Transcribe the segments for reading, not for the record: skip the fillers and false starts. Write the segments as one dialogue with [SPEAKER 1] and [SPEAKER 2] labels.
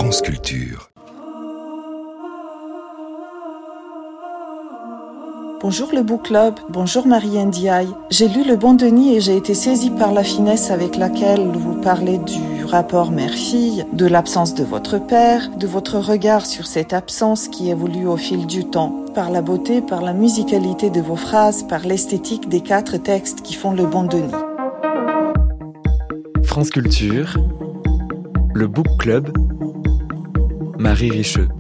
[SPEAKER 1] France Culture.
[SPEAKER 2] Bonjour le Book Club, bonjour Marie-Ndiaye. J'ai lu Le Bon Denis et j'ai été saisie par la finesse avec laquelle vous parlez du rapport mère-fille, de l'absence de votre père, de votre regard sur cette absence qui évolue au fil du temps, par la beauté, par la musicalité de vos phrases, par l'esthétique des 4 textes qui font Le Bon Denis.
[SPEAKER 3] France Culture, le Book Club, Marie Richeux.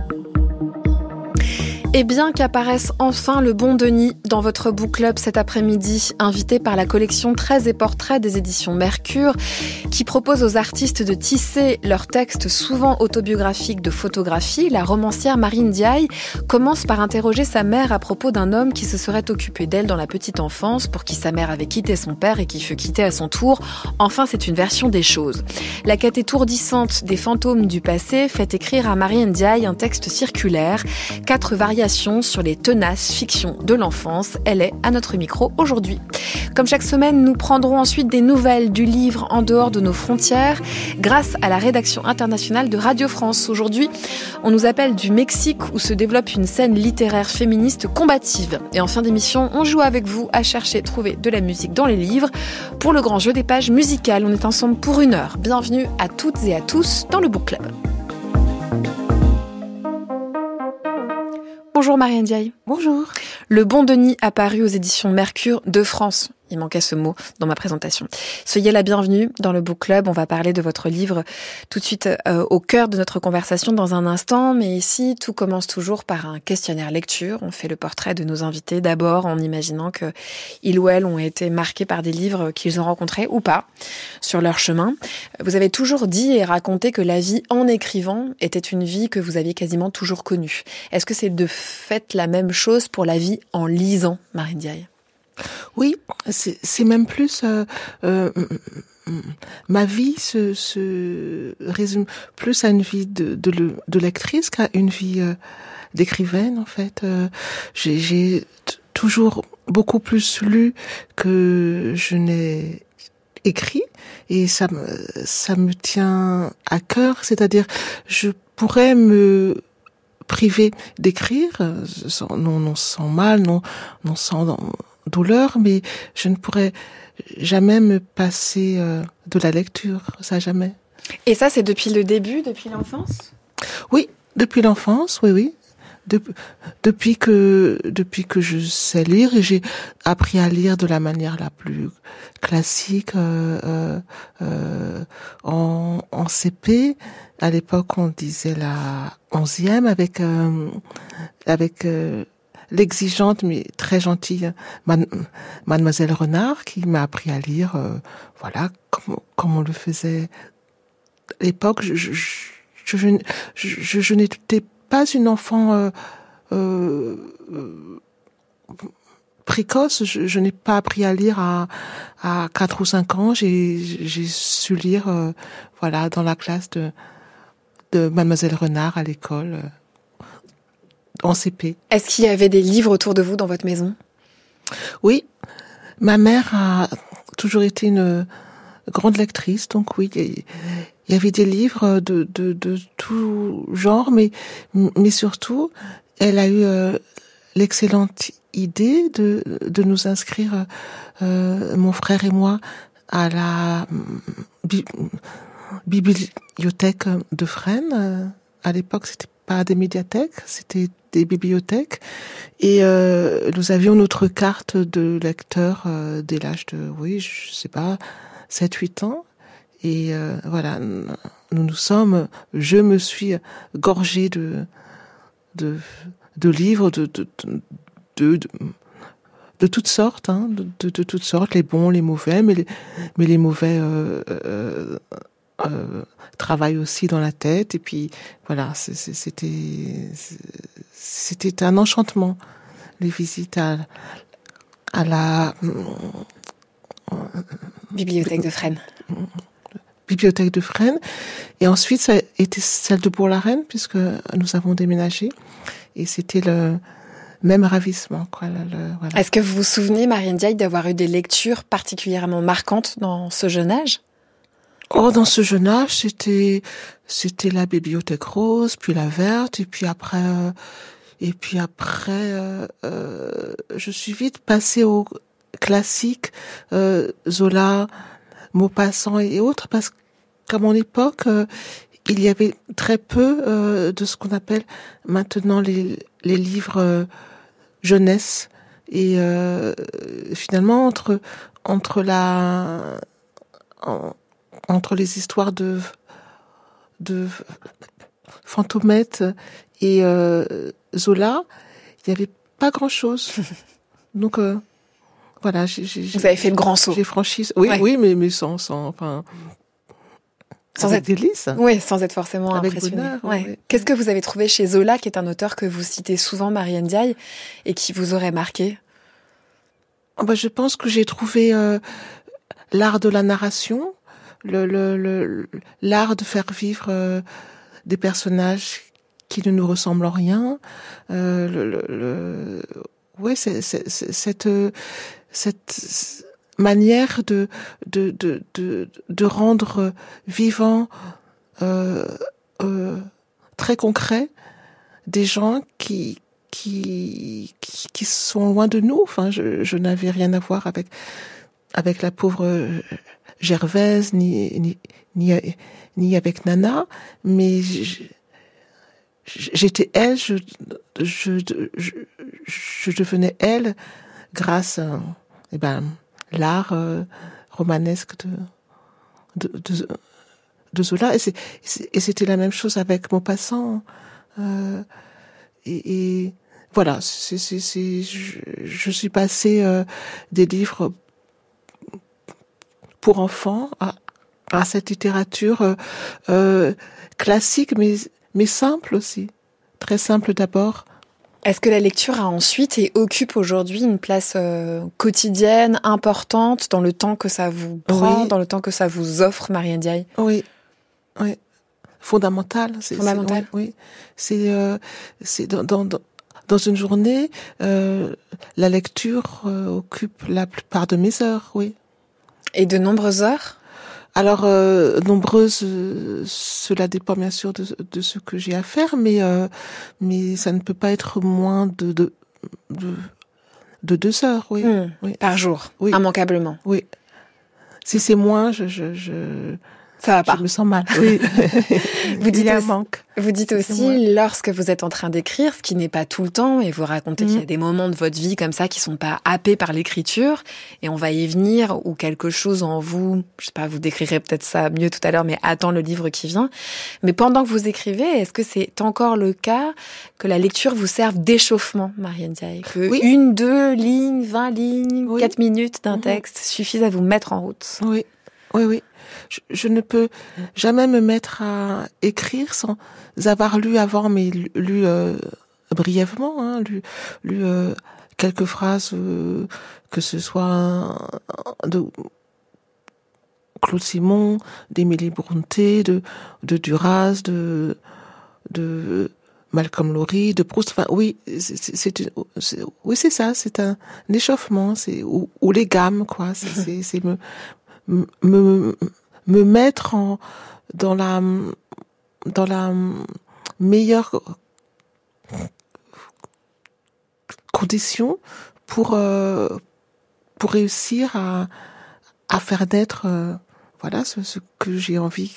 [SPEAKER 4] Et bien qu'apparaisse enfin Le Bon Denis dans votre book club cet après-midi, invité par la collection 13 et portraits des éditions Mercure, qui propose aux artistes de tisser leurs textes souvent autobiographiques de photographie, la romancière Marie-Ndiaye commence par interroger sa mère à propos d'un homme qui se serait occupé d'elle dans la petite enfance, pour qui sa mère avait quitté son père et qui fut quitté à son tour. Enfin, c'est une version des choses. La quête étourdissante des fantômes du passé fait écrire à Marie-Ndiaye un texte circulaire, 4 variations sur les tenaces fictions de l'enfance. Elle est à notre micro aujourd'hui. Comme chaque semaine, nous prendrons ensuite des nouvelles du livre en dehors de nos frontières grâce à la rédaction internationale de Radio France. Aujourd'hui, on nous appelle du Mexique où se développe une scène littéraire féministe combative. Et en fin d'émission, on joue avec vous à chercher, trouver de la musique dans les livres pour le grand jeu des pages musicales. On est ensemble pour 1 heure. Bienvenue à toutes et à tous dans le Book Club. Bonjour Marie-Ndiaye.
[SPEAKER 5] Bonjour.
[SPEAKER 4] Le Bon Denis apparu aux éditions Mercure de France. Il manquait ce mot dans ma présentation. Soyez la bienvenue dans le Book Club. On va parler de votre livre tout de suite au cœur de notre conversation dans un instant. Mais ici, tout commence toujours par un questionnaire lecture. On fait le portrait de nos invités d'abord en imaginant qu'ils ou elles ont été marqués par des livres qu'ils ont rencontrés ou pas sur leur chemin. Vous avez toujours dit et raconté que la vie en écrivant était une vie que vous aviez quasiment toujours connue. Est-ce que c'est de fait la même chose pour la vie en lisant, Marie-Ndiaye ?
[SPEAKER 5] Oui, c'est même plus ma vie se résume plus à une vie de lectrice qu'à une vie d'écrivaine en fait. J'ai toujours beaucoup plus lu que je n'ai écrit et ça me tient à cœur, c'est-à-dire je pourrais me priver d'écrire non sans mal, non sans douleur, mais je ne pourrais jamais me passer de la lecture, ça jamais.
[SPEAKER 4] Et ça, c'est depuis le début, depuis l'enfance ?
[SPEAKER 5] Oui, depuis l'enfance, oui. Depuis que je sais lire, et j'ai appris à lire de la manière la plus classique en CP. À l'époque, on disait la 11e avec l'exigeante mais très gentille Mademoiselle Renard qui m'a appris à lire, voilà, comme on le faisait à l'époque. Je n'étais pas une enfant précoce. Je n'ai pas appris à lire à 4 ou 5 ans. J'ai su lire, voilà, dans la classe de Mademoiselle Renard à l'école. En CP.
[SPEAKER 4] Est-ce qu'il y avait des livres autour de vous dans votre maison ?
[SPEAKER 5] Oui, ma mère a toujours été une grande lectrice, donc oui, il y avait des livres de tout genre, mais surtout, elle a eu l'excellente idée de nous inscrire, mon frère et moi, à la bibliothèque de Fresnes. À l'époque, c'était pas des médiathèques, c'était des bibliothèques, et nous avions notre carte de lecteur dès l'âge de, oui, je sais pas, 7-8 ans, et voilà, je me suis gorgée de livres de toutes sortes, hein, de toutes sortes, les bons, les mauvais, mais les mauvais travaillent aussi dans la tête, et puis voilà, c'était un enchantement, les visites à la
[SPEAKER 4] bibliothèque de Fresnes.
[SPEAKER 5] Bibliothèque de Fresnes, et ensuite ça a été celle de Bourg-la-Reine, puisque nous avons déménagé, et c'était le même ravissement, quoi. Voilà.
[SPEAKER 4] Est-ce que vous vous souvenez, Marie-Ndiaye, d'avoir eu des lectures particulièrement marquantes dans ce jeune âge ?
[SPEAKER 5] Oh, dans ce jeune âge, c'était la bibliothèque rose, puis la verte, et puis après, je suis vite passée au classique, Zola, Maupassant et autres, parce qu'à mon époque, il y avait très peu de ce qu'on appelle maintenant les livres jeunesse. Et finalement, entre les histoires de Fantomette et Zola, il n'y avait pas grand-chose. Donc voilà,
[SPEAKER 4] vous avez fait le grand saut.
[SPEAKER 5] J'ai franchi. Oui, ouais. Oui, mais sans être délice.
[SPEAKER 4] Oui, sans être forcément
[SPEAKER 5] avec
[SPEAKER 4] impressionné.
[SPEAKER 5] Bonheur,
[SPEAKER 4] ouais.
[SPEAKER 5] Ouais.
[SPEAKER 4] Qu'est-ce que vous avez trouvé chez Zola, qui est un auteur que vous citez souvent, Marie Ndiaye, et qui vous aurait marqué?
[SPEAKER 5] Je pense que j'ai trouvé l'art de la narration, l'art de faire vivre des personnages qui ne nous ressemblent en rien. Ouais, c'est cette manière de rendre vivant, très concret, des gens qui sont loin de nous. Enfin, je n'avais rien à voir avec la pauvre Gervaise, ni avec Nana, mais j'étais elle, je devenais elle grâce à l'art romanesque de Zola, et c'était la même chose avec Maupassant, et voilà, je suis passée des livres pour enfants à cette littérature classique, mais simple aussi, très simple d'abord.
[SPEAKER 4] Est-ce que la lecture a ensuite et occupe aujourd'hui une place quotidienne, importante, dans le temps que ça vous prend, dans le temps que ça vous offre, Marie Ndiaye?
[SPEAKER 5] Oui, fondamental.
[SPEAKER 4] Fondamental.
[SPEAKER 5] Oui. C'est dans une journée, la lecture occupe la plupart de mes heures, oui.
[SPEAKER 4] Et de nombreuses heures?
[SPEAKER 5] Alors, nombreuses, cela dépend bien sûr de ce que j'ai à faire, mais ça ne peut pas être moins de 2 heures, oui. Oui.
[SPEAKER 4] Par jour,
[SPEAKER 5] oui.
[SPEAKER 4] Immanquablement.
[SPEAKER 5] Oui. Si c'est moins,
[SPEAKER 4] ça va pas.
[SPEAKER 5] Je me sens mal. Oui. Il y a un manque.
[SPEAKER 4] Vous dites aussi, lorsque vous êtes en train d'écrire, ce qui n'est pas tout le temps, et vous racontez qu'il y a des moments de votre vie comme ça qui sont pas happés par l'écriture, et on va y venir, ou quelque chose en vous, je sais pas, vous décrirez peut-être ça mieux tout à l'heure, mais attend le livre qui vient. Mais pendant que vous écrivez, est-ce que c'est encore le cas que la lecture vous serve d'échauffement, Marie Ndiaye? Que 1, 2 lignes, 20 lignes, 4 minutes d'un texte suffisent à vous mettre en route?
[SPEAKER 5] Oui. Je ne peux jamais me mettre à écrire sans avoir lu avant, mais lu brièvement, lu quelques phrases, que ce soit de Claude Simon, d'Émilie Brontë, de Duras, de Malcolm Lowry, de Proust. Enfin, oui, c'est ça, c'est un échauffement, ou les gammes, quoi. C'est me mettre dans la meilleure condition pour réussir à faire naître ce que j'ai envie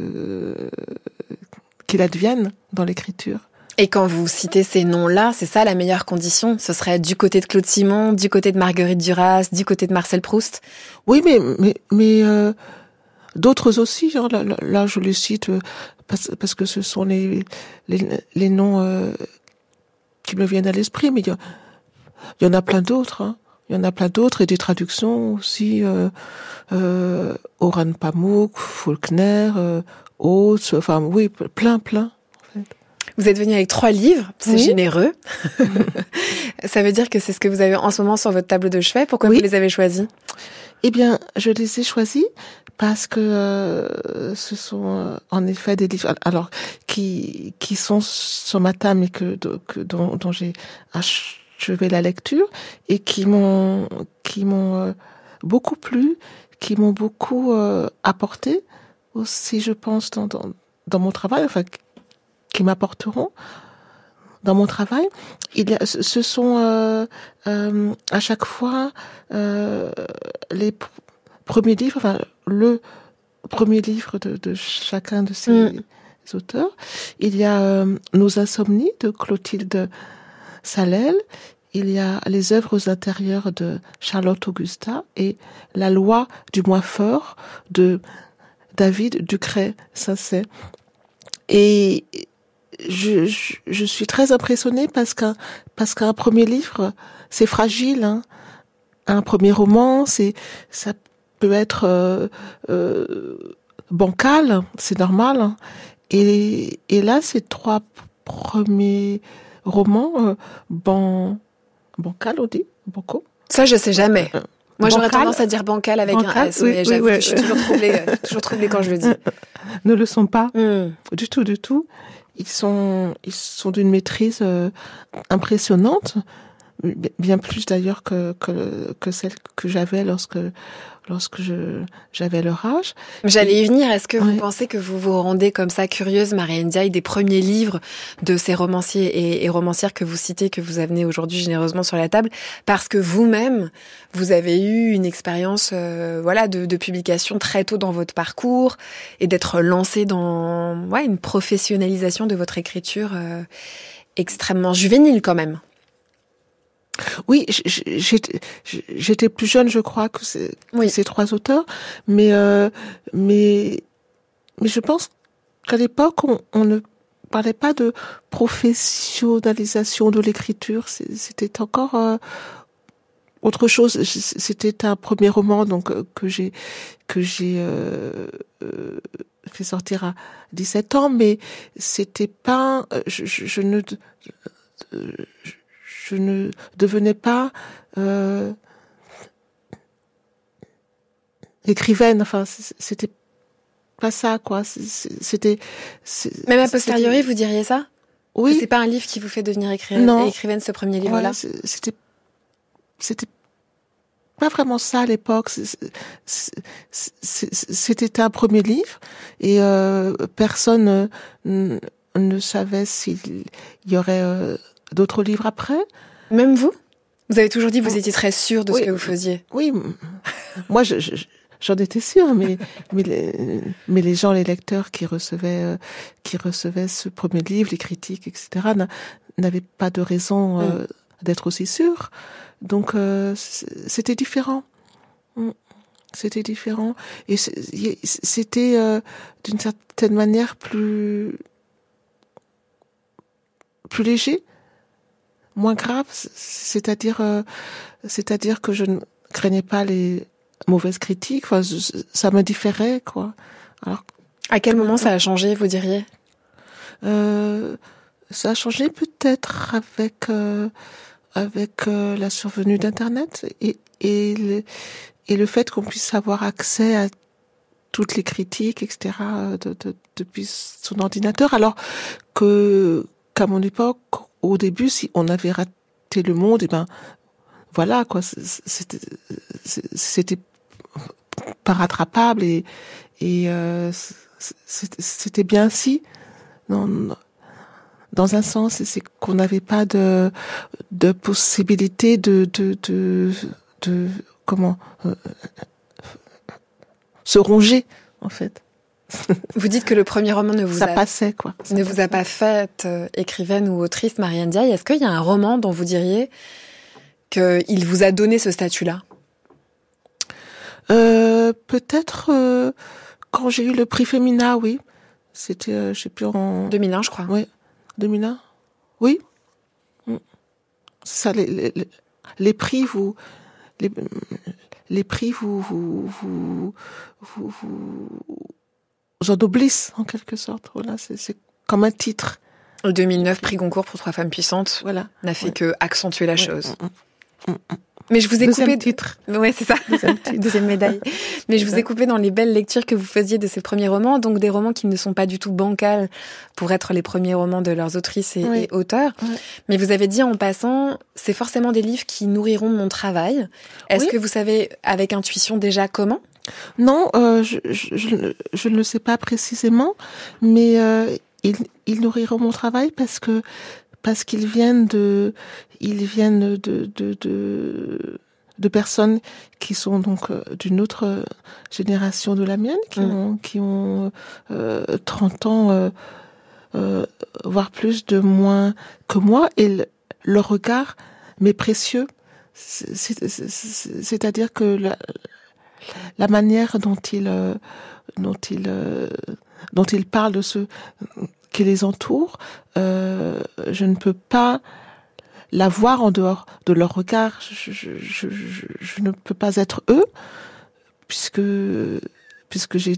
[SPEAKER 5] qu'il advienne dans l'écriture.
[SPEAKER 4] Et quand vous citez ces noms-là, c'est ça la meilleure condition? Ce serait du côté de Claude Simon, du côté de Marguerite Duras, du côté de Marcel Proust?
[SPEAKER 5] Oui, mais d'autres aussi. Genre là, je les cite parce que ce sont les noms qui me viennent à l'esprit. Mais il y en a plein d'autres. Hein. Il y en a plein d'autres, et des traductions aussi. Orhan Pamuk, Faulkner, Oates. Enfin, oui, plein. En fait.
[SPEAKER 4] Vous êtes venu avec 3 livres, c'est généreux. Ça veut dire que c'est ce que vous avez en ce moment sur votre table de chevet. Pourquoi vous les avez choisis?
[SPEAKER 5] Eh bien, je les ai choisis parce que ce sont en effet des livres qui sont sur ma table, et dont j'ai achevé la lecture, et qui m'ont beaucoup plu, qui m'ont beaucoup apporté aussi, je pense, dans mon travail, enfin, qui m'apporteront dans mon travail. Ce sont à chaque fois les premiers livres, enfin, le premier livre de chacun de ces auteurs. Il y a Nos insomnies de Clotilde Salel. Il y a Les œuvres intérieures de Charlotte Augusta et La loi du moins fort de David Ducret-Sainçay. Et je suis très impressionnée parce qu'un premier livre, c'est fragile, hein. Un premier roman, ça peut être bancal, c'est normal, hein. Et là, ces 3 premiers romans, bancal, on dit, banco.
[SPEAKER 4] Ça, je sais jamais. Moi, j'aurais
[SPEAKER 5] Bancal.
[SPEAKER 4] Tendance à dire bancal avec un S,
[SPEAKER 5] Oui,
[SPEAKER 4] mais j'avoue
[SPEAKER 5] oui,
[SPEAKER 4] que je suis toujours troublée quand je le dis.
[SPEAKER 5] Ne le sont pas du tout. Ils sont d'une maîtrise impressionnante, bien plus d'ailleurs que celle que j'avais lorsque j'avais leur âge.
[SPEAKER 4] J'allais y venir. Est-ce que vous pensez que vous vous rendez comme ça curieuse, Marie Ndiaye, des premiers livres de ces romanciers et romancières que vous citez, que vous amenez aujourd'hui généreusement sur la table, parce que vous-même, vous avez eu une expérience de publication très tôt dans votre parcours et d'être lancée dans une professionnalisation de votre écriture extrêmement juvénile quand même.
[SPEAKER 5] Oui, j'étais plus jeune, je crois, que ces 3 auteurs, mais je pense qu'à l'époque, on ne parlait pas de professionnalisation de l'écriture. C'était encore autre chose. C'était un premier roman, donc que j'ai fait sortir à 17 ans, mais c'était pas. Je ne devenais pas écrivaine. Enfin, c'était pas ça, quoi.
[SPEAKER 4] Même a posteriori, vous diriez ça?
[SPEAKER 5] Oui.
[SPEAKER 4] Que c'est pas un livre qui vous fait devenir écrivaine, ce premier livre-là?
[SPEAKER 5] C'était pas vraiment ça à l'époque. C'était un premier livre et personne ne savait s'il y aurait d'autres livres après.
[SPEAKER 4] Même vous? Vous avez toujours dit que vous étiez très sûre de ce que vous faisiez.
[SPEAKER 5] Oui, moi j'en étais sûre, mais les gens, les lecteurs qui recevaient ce premier livre, les critiques, etc., n'avaient pas de raison d'être aussi sûrs. Donc c'était différent. C'était différent et c'était d'une certaine manière plus léger, moins grave, c'est-à-dire que je ne craignais pas les mauvaises critiques. Enfin, ça m'indifférait, quoi. Alors,
[SPEAKER 4] à quel moment ça a changé, vous diriez?
[SPEAKER 5] Ça a changé peut-être avec la survenue d'Internet et le fait qu'on puisse avoir accès à toutes les critiques, etc., depuis son ordinateur, alors qu'à mon époque, au début, si on avait raté Le Monde, et ben voilà, quoi, c'était pas rattrapable et c'était bien ainsi. Dans un sens, c'est qu'on n'avait pas de possibilité de comment se ronger, en fait.
[SPEAKER 4] Vous dites que le premier roman ne vous a pas faite écrivaine ou autrice, Marie Ndiaye. Est-ce qu'il y a un roman dont vous diriez qu'il vous a donné ce statut-là?
[SPEAKER 5] Peut-être quand j'ai eu le prix Femina, oui. C'était, je sais plus, en
[SPEAKER 4] 2001, je crois.
[SPEAKER 5] Oui, 2001. Oui. Ça, les prix les prix vous ennoblissent en quelque sorte. Voilà, c'est comme un titre.
[SPEAKER 4] Le 2009, prix Goncourt pour 3 femmes puissantes,
[SPEAKER 5] voilà,
[SPEAKER 4] n'a fait que accentuer la chose. Mais je vous ai
[SPEAKER 5] Deuxième titre.
[SPEAKER 4] Ouais, c'est ça. Deuxième médaille. Mais je vous ai coupé dans les belles lectures que vous faisiez de ces premiers romans, donc des romans qui ne sont pas du tout bancals pour être les premiers romans de leurs autrices et auteurs. Oui. Mais vous avez dit en passant, c'est forcément des livres qui nourriront mon travail. Est-ce que vous savez avec intuition déjà comment?
[SPEAKER 5] Non, je ne le sais pas précisément, mais ils nourriront mon travail parce qu'ils viennent de personnes qui sont donc d'une autre génération de la mienne, qui ont 30 ans, voire plus de moins que moi, et leur regard m'est précieux. C'est-à-dire que la manière dont ils parlent de ceux qui les entourent, je ne peux pas la voir en dehors de leur regard. Je ne peux pas être eux, puisque j'ai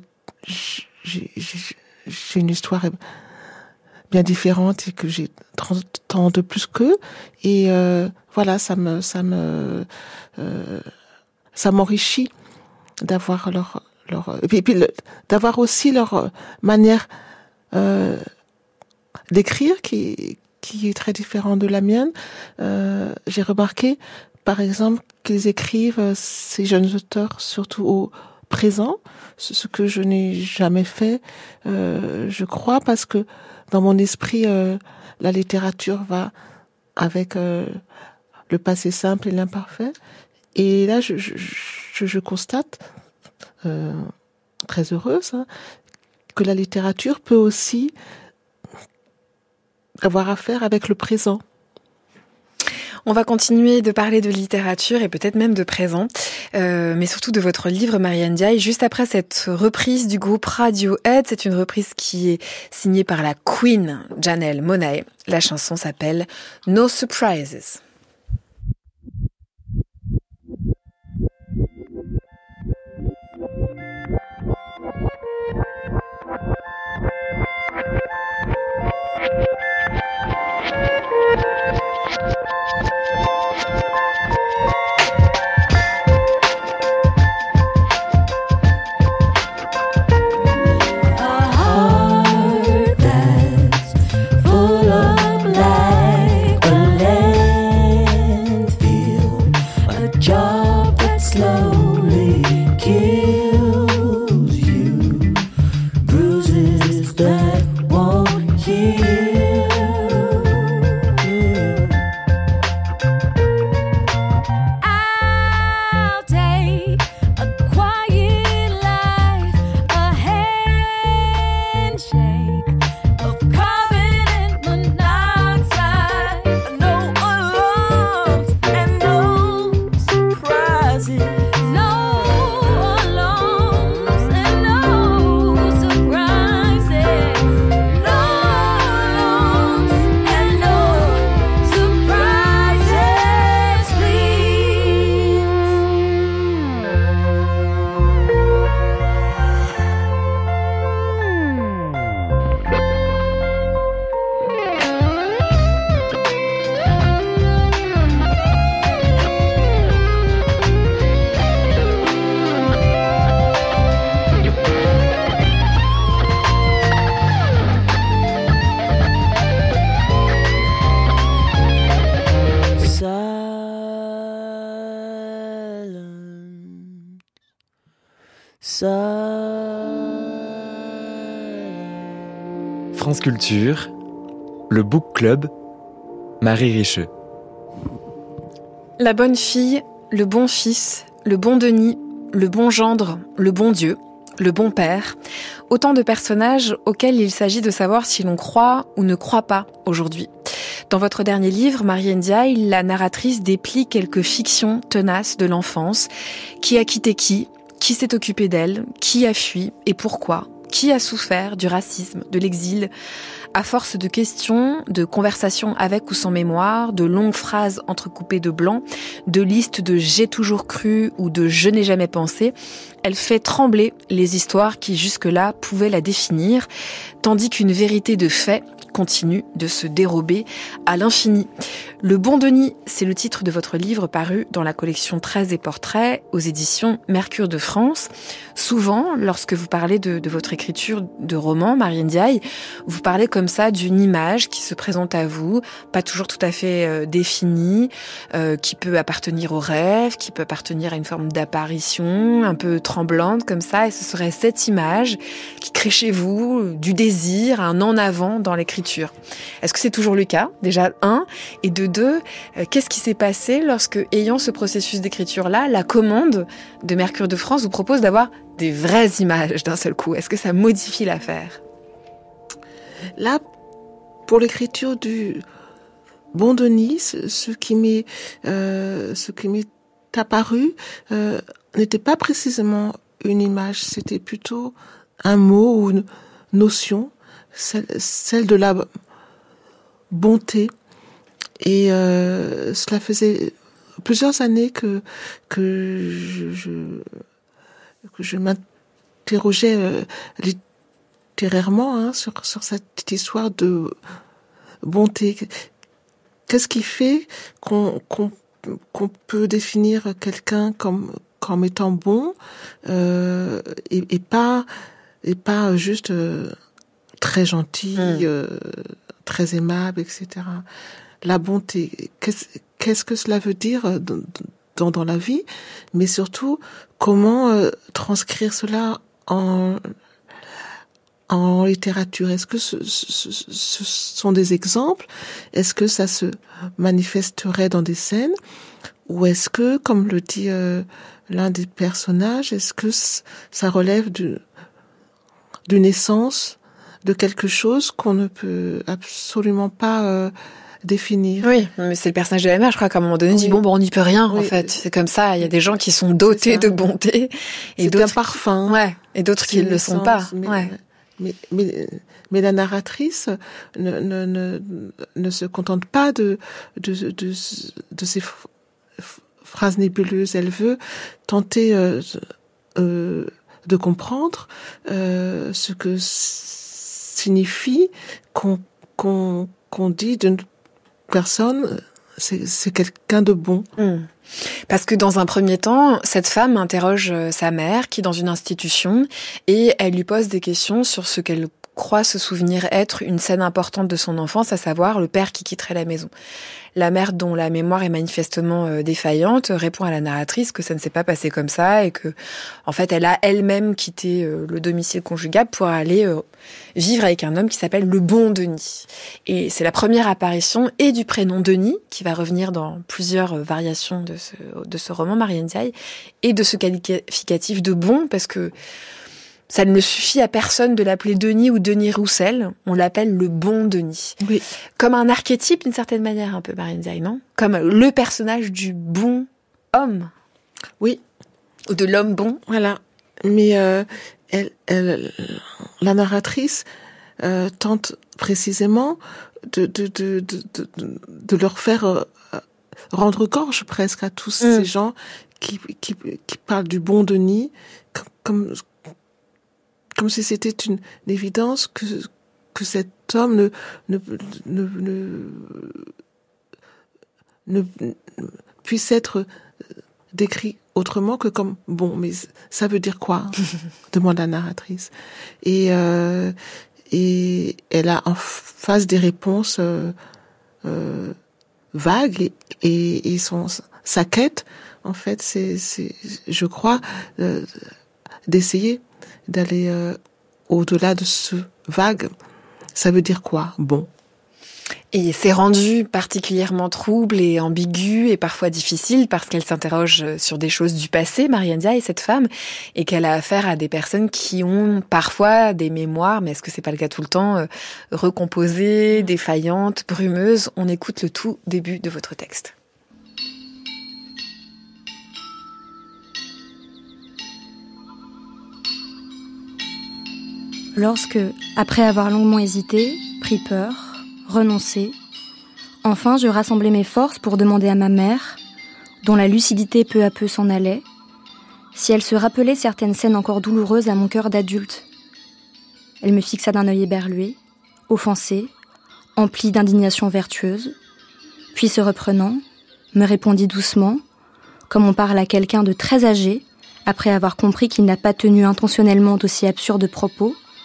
[SPEAKER 5] une histoire bien différente et que j'ai 30 ans de plus qu'eux. Et voilà, ça m'enrichit d'avoir leur et puis d'avoir aussi leur manière d'écrire qui est très différente de la mienne. J'ai remarqué, par exemple, qu'ils écrivent, ces jeunes auteurs, surtout au présent, ce que je n'ai jamais fait, je crois, parce que dans mon esprit, la littérature va avec le passé simple et l'imparfait. Et là, je constate, très heureuse, que la littérature peut aussi avoir affaire avec le présent.
[SPEAKER 4] On va continuer de parler de littérature et peut-être même de présent, mais surtout de votre livre, Marie Ndiaye, juste après cette reprise du groupe Radiohead. C'est une reprise qui est signée par la Queen, Janelle Monáe. La chanson s'appelle No Surprises.
[SPEAKER 3] France Culture, le Book Club, Marie Richeux.
[SPEAKER 4] La bonne fille, le bon fils, le bon Denis, le bon gendre, le bon Dieu, le bon père. Autant de personnages auxquels il s'agit de savoir si l'on croit ou ne croit pas aujourd'hui. Dans votre dernier livre, Marie Ndiaye, la narratrice déplie quelques fictions tenaces de l'enfance. Qui a quitté qui s'est occupé d'elle, qui a fui et pourquoi, qui a souffert du racisme, de l'exil. À force de questions, de conversations avec ou sans mémoire, de longues phrases entrecoupées de blanc, de listes de « j'ai toujours cru » ou de « je n'ai jamais pensé », elle fait trembler les histoires qui jusque-là pouvaient la définir, tandis qu'une vérité de fait continue de se dérober à l'infini. Le bon Denis, c'est le titre de votre livre paru dans la collection 13 et portraits aux éditions Mercure de France. Souvent, lorsque vous parlez de votre l'écriture de romans, Marie Ndiaye, vous parlez comme ça d'une image qui se présente à vous, pas toujours tout à fait définie, qui peut appartenir au rêve, qui peut appartenir à une forme d'apparition, un peu tremblante comme ça, et ce serait cette image qui crée chez vous du désir, un en avant dans l'écriture. Est-ce que c'est toujours le cas, déjà, 1, et de 2, qu'est-ce qui s'est passé lorsque, ayant ce processus d'écriture-là, la commande de Mercure de France vous propose d'avoir des vraies images d'un seul coup? Est-ce que ça modifie l'affaire?
[SPEAKER 5] Là, pour l'écriture du Bon Denis, ce qui m'est apparu n'était pas précisément une image, c'était plutôt un mot ou une notion, celle de la bonté. Et cela faisait plusieurs années que je m'interrogeais littérairement sur cette histoire de bonté. Qu'est-ce qui fait qu'on peut définir quelqu'un comme étant bon et pas juste très gentil, très aimable, etc. La bonté, qu'est-ce que cela veut dire dans la vie, mais surtout comment transcrire cela en littérature. Est-ce que ce sont des exemples? Est-ce que ça se manifesterait dans des scènes? Ou est-ce que, comme le dit l'un des personnages, est-ce que ça relève d'une essence, de quelque chose qu'on ne peut absolument pas définir?
[SPEAKER 4] Oui, mais c'est le personnage de la mère, je crois qu'à un moment donné, dit on n'y peut rien, en fait. C'est comme ça, il y a des gens qui sont dotés de bonté. Et
[SPEAKER 5] c'est
[SPEAKER 4] d'autres,
[SPEAKER 5] un parfum.
[SPEAKER 4] Ouais, et d'autres qui ne le sont pas.
[SPEAKER 5] Mais la narratrice ne se contente pas de ces phrases nébuleuses. Elle veut tenter de comprendre ce que signifie qu'on dit d'une personne, c'est quelqu'un de bon.
[SPEAKER 4] Parce que dans un premier temps, cette femme interroge sa mère qui est dans une institution et elle lui pose des questions sur ce qu'elle croit se souvenir être une scène importante de son enfance, à savoir le père qui quitterait la maison. La mère, dont la mémoire est manifestement défaillante, répond à la narratrice que ça ne s'est pas passé comme ça et que, en fait, elle a elle-même quitté le domicile conjugal pour aller vivre avec un homme qui s'appelle le Bon Denis. Et c'est la première apparition et du prénom Denis, qui va revenir dans plusieurs variations de ce roman, Marie Ndiaye, et de ce qualificatif de bon, parce que ça ne suffit à personne de l'appeler Denis ou Denis Roussel. On l'appelle le Bon Denis.
[SPEAKER 5] Oui.
[SPEAKER 4] Comme un archétype, d'une certaine manière, un peu, Marie Ndiaye, non? Comme le personnage du bon homme.
[SPEAKER 5] Oui.
[SPEAKER 4] Ou de l'homme bon.
[SPEAKER 5] Voilà. Mais la narratrice tente précisément de leur faire rendre gorge presque à tous ces gens qui parlent du Bon Denis comme si c'était une évidence que cet homme ne puisse être décrit autrement que comme bon. Mais ça veut dire quoi? Demande la narratrice. Et elle a en face des réponses vagues et sa quête, en fait, c'est je crois, d'essayer d'aller au-delà de ce vague. Ça veut dire quoi? Bon.
[SPEAKER 4] Et c'est rendu particulièrement trouble et ambigu et parfois difficile parce qu'elle s'interroge sur des choses du passé, Marie Ndiaye, cette femme, et qu'elle a affaire à des personnes qui ont parfois des mémoires, mais est-ce que c'est pas le cas tout le temps, recomposées, défaillantes, brumeuses? On écoute le tout début de votre texte.
[SPEAKER 1] Lorsque, après avoir longuement hésité, pris peur, renoncé, enfin je rassemblai mes forces pour demander à ma mère, dont la lucidité peu à peu s'en allait, si elle se rappelait certaines scènes encore douloureuses à mon cœur d'adulte. Elle me fixa d'un œil éberlué, offensé, empli d'indignation vertueuse, puis se reprenant, me répondit doucement, comme on parle à quelqu'un de très âgé, après avoir compris qu'il n'a pas tenu intentionnellement d'aussi absurdes propos,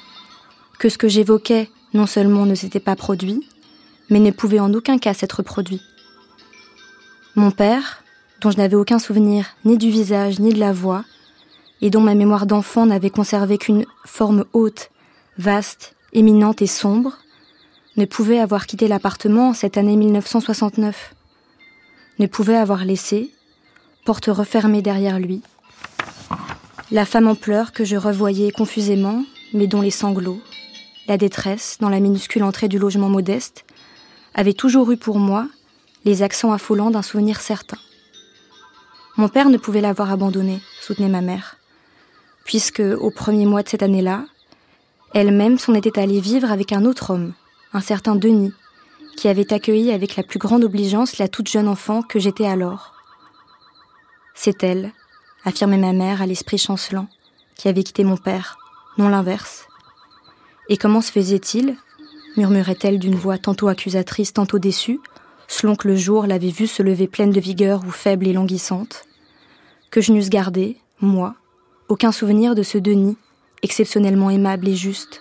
[SPEAKER 1] que ce que j'évoquais non seulement ne s'était pas produit, mais ne pouvait en aucun cas s'être produit. Mon père, dont je n'avais aucun souvenir ni du visage ni de la voix, et dont ma mémoire d'enfant n'avait conservé qu'une forme haute, vaste, éminente et sombre, ne pouvait avoir quitté l'appartement en cette année 1969, ne pouvait avoir laissé, porte refermée derrière lui, la femme en pleurs que je revoyais confusément, mais dont les sanglots, la détresse dans la minuscule entrée du logement modeste, avaient toujours eu pour moi les accents affolants d'un souvenir certain. Mon père ne pouvait l'avoir abandonnée, soutenait ma mère, puisque, au premier mois de cette année-là, elle-même s'en était allée vivre avec un autre homme, un certain Denis, qui avait accueilli avec la plus grande obligeance la toute jeune enfant que j'étais alors. C'est elle, affirmait ma mère à l'esprit chancelant, qui avait quitté mon père, non l'inverse. Et comment se faisait-il, murmurait-elle d'une voix tantôt accusatrice, tantôt déçue, selon que le jour l'avait vue se lever pleine de vigueur ou faible et languissante, que je n'eusse gardé, moi, aucun souvenir de ce Denis, exceptionnellement aimable et juste.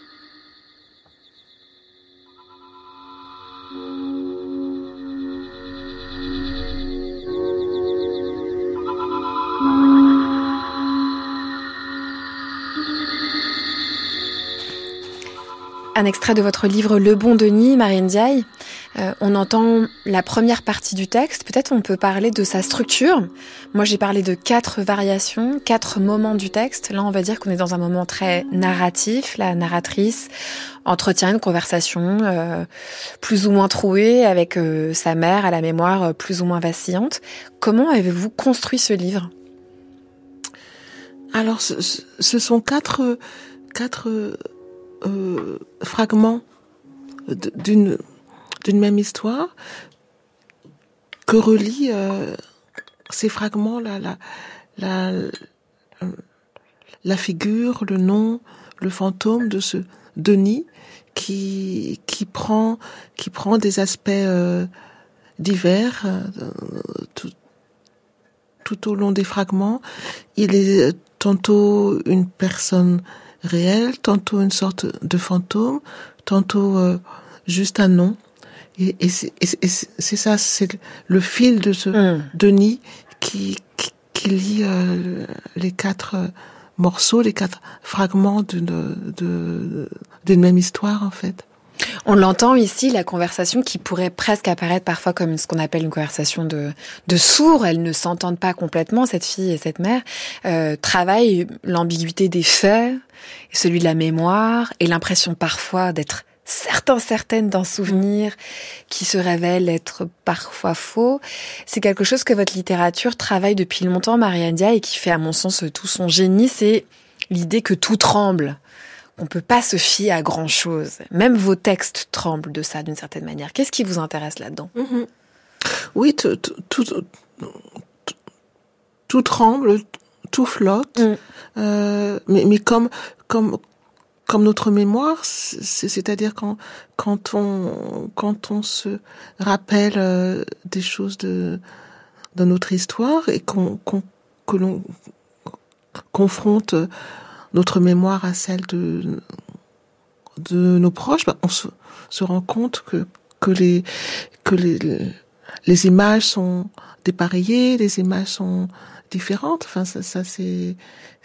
[SPEAKER 4] Un extrait de votre livre Le Bon Denis, Marie Ndiaye. On entend la première partie du texte. Peut-être on peut parler de sa structure. Moi, j'ai parlé de 4 variations, 4 moments du texte. Là, on va dire qu'on est dans un moment très narratif. La narratrice entretient une conversation plus ou moins trouée avec sa mère à la mémoire plus ou moins vacillante. Comment avez-vous construit ce livre ?
[SPEAKER 5] Alors, ce sont quatre fragments d'une même histoire que relient ces fragments la figure, le nom, le fantôme de ce Denis qui prend des aspects divers tout au long des fragments. Il est tantôt une personne réelle, tantôt une sorte de fantôme, tantôt juste un nom. Et c'est ça, c'est le fil de ce Denis qui lie les 4 morceaux, les 4 fragments d'une même histoire, en fait.
[SPEAKER 4] On l'entend ici, la conversation qui pourrait presque apparaître parfois comme ce qu'on appelle une conversation de sourds. Elles ne s'entendent pas complètement, cette fille et cette mère. Travaillent l'ambiguïté des faits, celui de la mémoire, et l'impression parfois d'être certaine d'un souvenir qui se révèle être parfois faux. C'est quelque chose que votre littérature travaille depuis longtemps, Marie Ndiaye, et qui fait à mon sens tout son génie, c'est l'idée que tout tremble. On peut pas se fier à grand chose. Même vos textes tremblent de ça, d'une certaine manière. Qu'est-ce qui vous intéresse là-dedans ?
[SPEAKER 5] Oui, tout tremble, tout flotte. Mais comme notre mémoire, c'est-à-dire quand on se rappelle des choses de notre histoire et que l'on confronte notre mémoire à celle de nos proches, on se rend compte que les images sont dépareillées, les images sont différentes. Enfin, ça c'est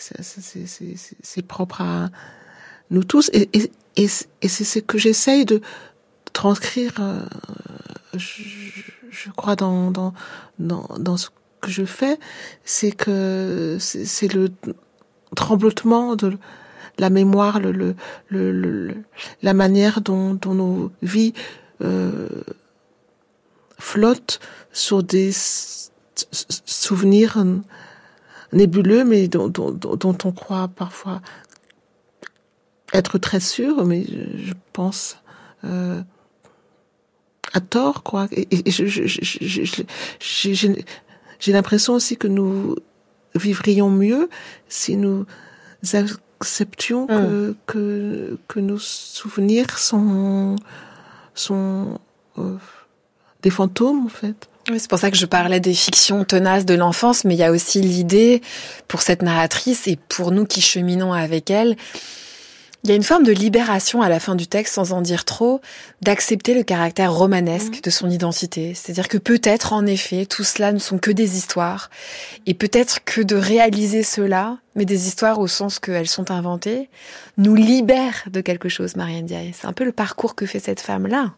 [SPEAKER 5] propre à nous tous. Et c'est ce que j'essaye de transcrire, je crois, dans ce que je fais, c'est que c'est le tremblotement de la mémoire, la manière dont nos vies flottent sur des souvenirs nébuleux, mais dont on croit parfois être très sûr, mais je pense à tort, quoi. Et j'ai l'impression aussi que nous vivrions mieux si nous acceptions que nos souvenirs sont des fantômes, en fait.
[SPEAKER 4] Oui, c'est pour ça que je parlais des fictions tenaces de l'enfance, mais il y a aussi l'idée, pour cette narratrice et pour nous qui cheminons avec elle, Il y a une forme de libération à la fin du texte, sans en dire trop, d'accepter le caractère romanesque de son identité. C'est-à-dire que peut-être, en effet, tout cela ne sont que des histoires. Et peut-être que de réaliser cela, mais des histoires au sens qu'elles sont inventées, nous libère de quelque chose, Marianne Ndiaye. C'est un peu le parcours que fait cette femme-là.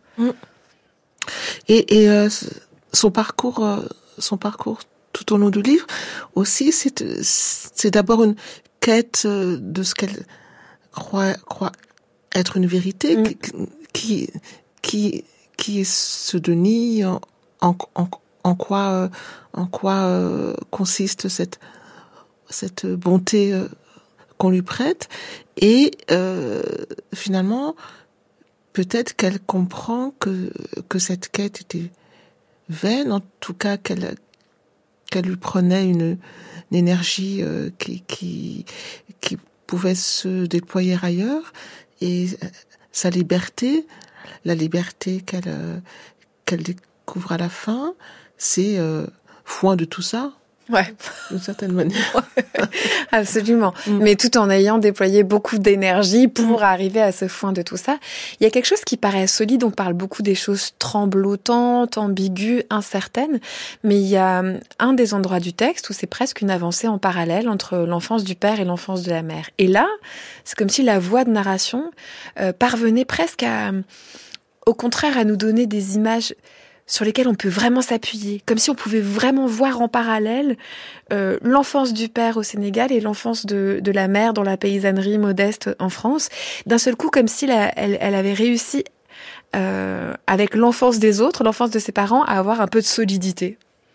[SPEAKER 5] Et son parcours tout au long du livre, aussi, c'est d'abord une quête de ce qu'elle croit être une vérité, qui est ce déni, en quoi consiste cette bonté qu'on lui prête, et finalement peut-être qu'elle comprend que cette quête était vaine, en tout cas qu'elle lui prenait une énergie qui pouvait se déployer ailleurs, et sa liberté, la liberté qu'elle découvre à la fin, c'est foin de tout ça.
[SPEAKER 4] Ouais.
[SPEAKER 5] D'une certaine manière.
[SPEAKER 4] Absolument. Mais tout en ayant déployé beaucoup d'énergie pour arriver à ce foin de tout ça. Il y a quelque chose qui paraît solide. On parle beaucoup des choses tremblotantes, ambiguës, incertaines. Mais il y a un des endroits du texte où c'est presque une avancée en parallèle entre l'enfance du père et l'enfance de la mère. Et là, c'est comme si la voix de narration parvenait presque au contraire, à nous donner des images sur lesquels on peut vraiment s'appuyer, comme si on pouvait vraiment voir en parallèle l'enfance du père au Sénégal et l'enfance de la mère dans la paysannerie modeste en France. D'un seul coup, comme si elle avait réussi, avec l'enfance des autres, l'enfance de ses parents, à avoir un peu de solidité.